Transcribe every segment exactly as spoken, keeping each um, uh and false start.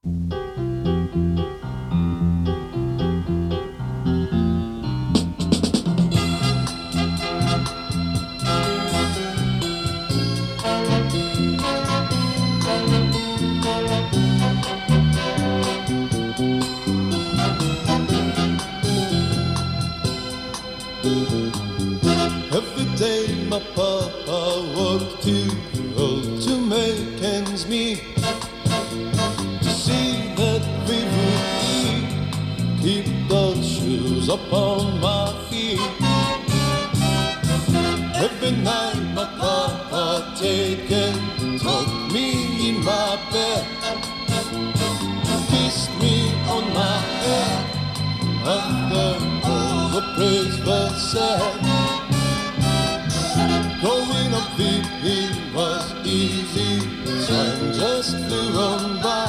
Every day my papa worked too hard to make ends meet, to see that we would eat, keep the shoes upon my feet. Every night my papa take and tucked me in my bed, kissed me on my head after all the praise was said. Growing up the hill was easy, time just flew on by.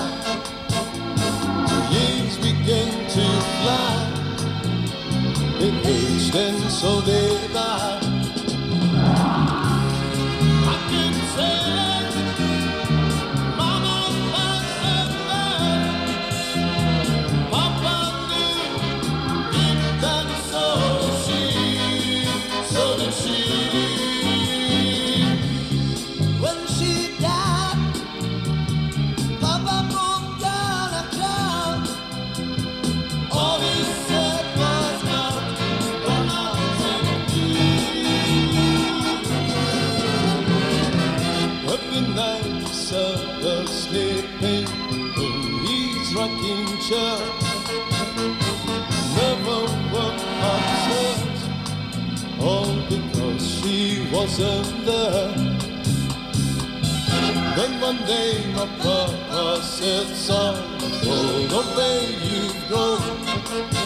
Years began to fly, they aged and so did I. I can say Mama was a Papa knew deep down so she, so did she. Sleeping in his rocking chair, never woke upset, all because she wasn't there. Then one day my papa said, son, oh, the way you've grown,